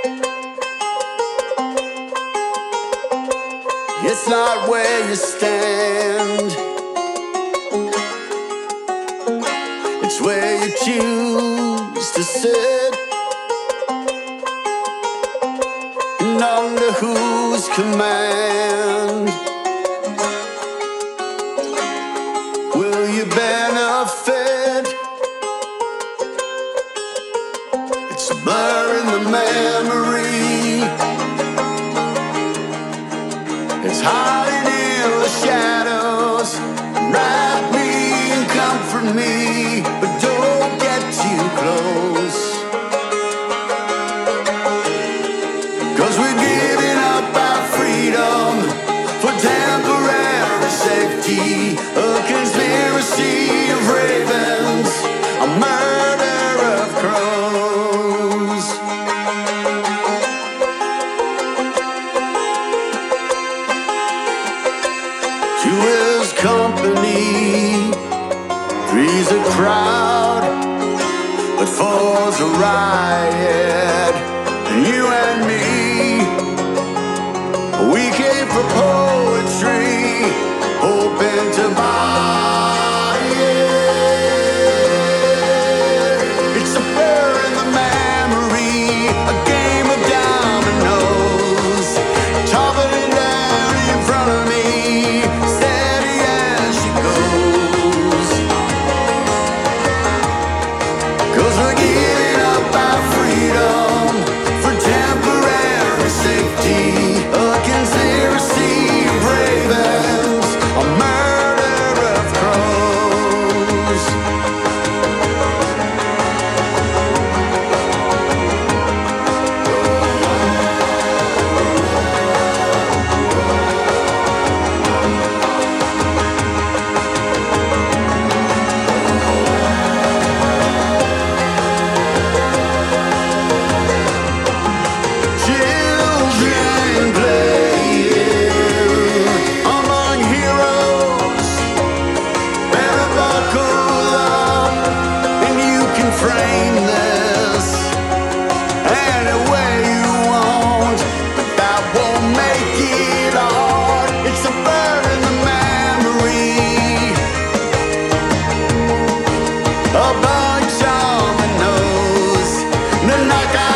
It's not where you stand, it's where you choose to sit, and under whose command will you benefit? It's a blur in the memory, it's hiding in the shadows. Wrap me and comfort me, but don't get too close. 'Cause we're giving up our freedom for temporary safety. A conspiracy of ravens, a murder of crows. Two is company, three's a crowd, but four's a riot. And you and me, we came for poetry, hoping to buy it. It's a blur in the memory, a game of dominoes, toppling down in front of me, steady as she goes. 'Cause we're giving up our freedom for temporary safety. A conspiracy of ravens, a murder of crows. Children playing among heroes. Better buckle up and you can frame this any way you want, but that won't make it art. It's a blur in the memory, a bunch on the nose, the knockout.